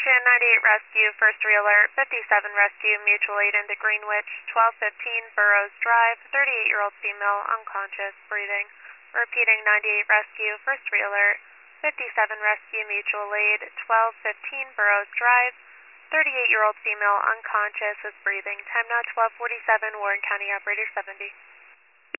Attention 98 Rescue, first re-alert, 57 Rescue, mutual aid into Greenwich, 1215 Burroughs Drive, 38-year-old female, unconscious, breathing. Repeating 98 Rescue, first re-alert, 57 Rescue, mutual aid, 1215 Burroughs Drive, 38-year-old female, unconscious, is breathing. Time now 12:47, Warren County Operator 70.